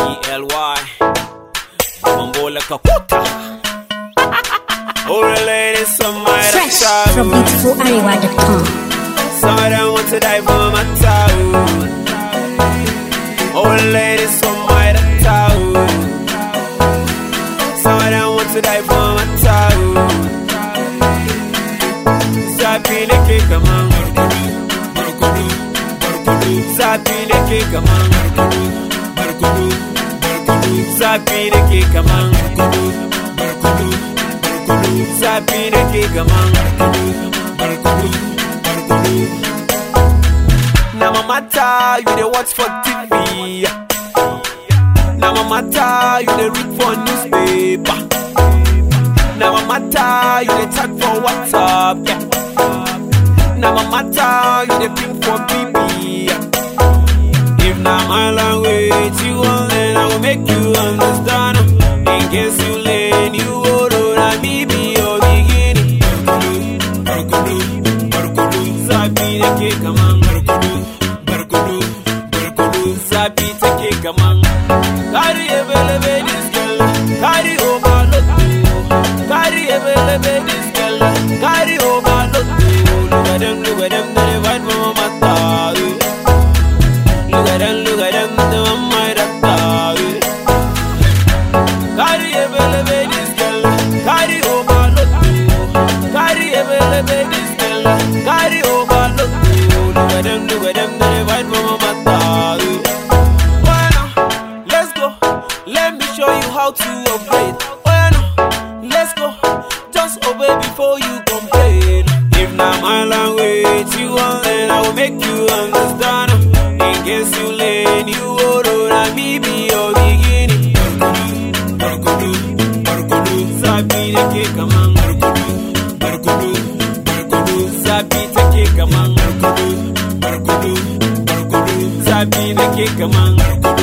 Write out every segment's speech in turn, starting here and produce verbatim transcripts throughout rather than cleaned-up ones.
E L Y. Mambo like a quota. All the ladies, some might Fresh from beautiful arewa dot com. Some of them want to die for my town. All the ladies, some might town. Some of them want to die for my town. Sapile ke kaman, sapile ke kaman, sapile ke kaman, sapile ke kaman. Now my matter, you dey watch for T V. Now my matter, you dey read for newspaper. Now my matter, you dey chat for WhatsApp. Yeah. Now my matter, you dey ping for B B. Yeah. If now my language you want, then I will make you understand. In case you learn, you go to me be your beginning. Sabi take kaman, sabi take kaman. Carry a belly this girl, carry over look. Carry a belly this girl, carry over look. Look at them, look at them, they fight for my mata. Look at them, look at them, they want my data. Carry a belly this girl, carry over look. Carry a belly this girl, carry over look. Look at them, look at them, they fight for my mata. Bueno, let's go. Let me show you how to upgrade. Bueno, let's go. Just obey before you complain. If not my language you want, then I will make you understand. In case you learn, you go to me be your beginning. Sabi take kaman, sabi take kaman, sabi take kaman.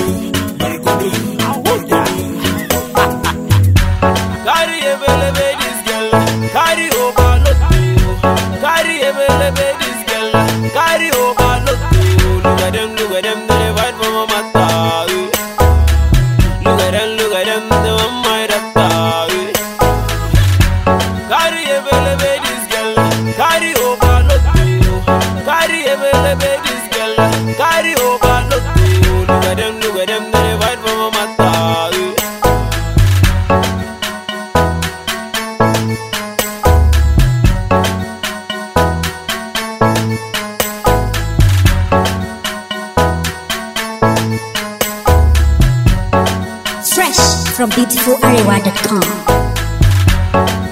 Carry a belly this girl, carry over look. Carry a belly this girl, carry over look. Look at them, look at them, they fight for my mata. Look at them, look at them, they want my data. Carry a belly this girl, carry over look. Carry a belly this girl, carry over look. Look at them, look at them, they fight for my mata. Fresh from beautiful arewa dot com.